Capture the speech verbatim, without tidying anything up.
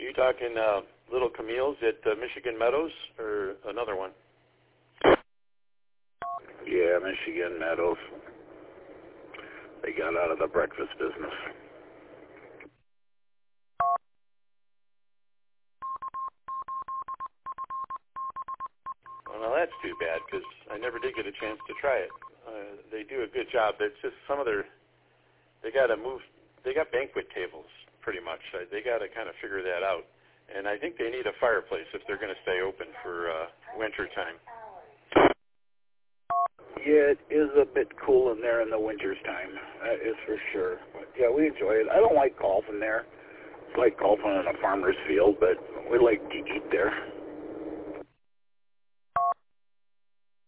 Are you talking uh, Little Camille's at uh, Michigan Meadows or another one? Yeah, Michigan Meadows. They got out of the breakfast business. Well, now that's too bad because I never did get a chance to try it. Uh, they do a good job. It's just some of their, they got to move, they got banquet tables pretty much. Uh, they got to kind of figure that out. And I think they need a fireplace if they're going to stay open for uh, winter time. Yeah, it is a bit cool in there in the winter's time. That is for sure. But yeah, we enjoy it. I don't like golfing there. It's like golfing in a farmer's field, but we like to eat there.